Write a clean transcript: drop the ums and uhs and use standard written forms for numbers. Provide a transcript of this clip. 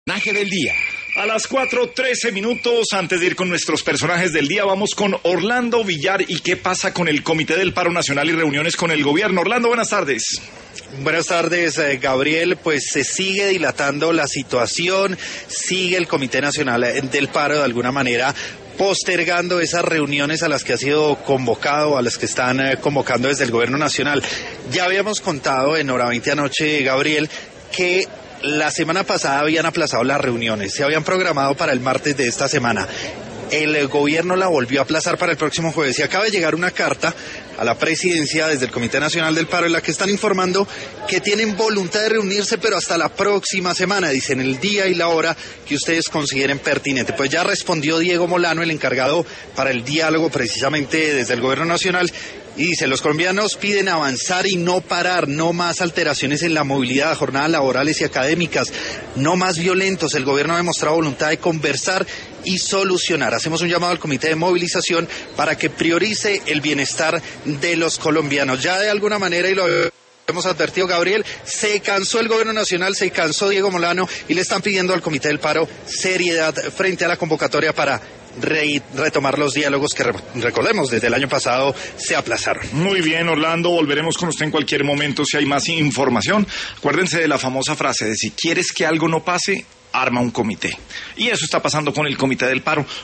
Personaje del día. A las 4:13 antes de ir con nuestros personajes del día, vamos con Orlando Villar y qué pasa con el Comité del Paro Nacional y reuniones con el gobierno. Orlando, buenas tardes. Buenas tardes, Gabriel. Pues se sigue dilatando la situación, sigue el Comité Nacional del Paro de alguna manera postergando esas reuniones a las que ha sido convocado, a las que están convocando desde el gobierno nacional. Ya habíamos contado en Hora 20 anoche, Gabriel, que la semana pasada habían aplazado las reuniones, se habían programado para el martes de esta semana. El gobierno la volvió a aplazar para el próximo jueves y acaba de llegar una carta a la presidencia desde el Comité Nacional del Paro en la que están informando que tienen voluntad de reunirse, pero hasta la próxima semana, dicen el día y la hora que ustedes consideren pertinente. Pues ya respondió Diego Molano, el encargado para el diálogo precisamente desde el gobierno nacional, y dice: los colombianos piden avanzar y no parar, no más alteraciones en la movilidad, jornadas laborales y académicas, no más violentos. El gobierno ha demostrado voluntad de conversar y solucionar. Hacemos un llamado al comité de movilización para que priorice el bienestar de los colombianos. Ya de alguna manera, y lo hemos advertido, Gabriel, se cansó el gobierno nacional, se cansó Diego Molano y le están pidiendo al comité del paro seriedad frente a la convocatoria para retomar los diálogos que, recordemos, desde el año pasado se aplazaron. Muy bien, Orlando, volveremos con usted en cualquier momento si hay más información. Acuérdense de la famosa frase de: si quieres que algo no pase, arma un comité. Y eso está pasando con el Comité del Paro.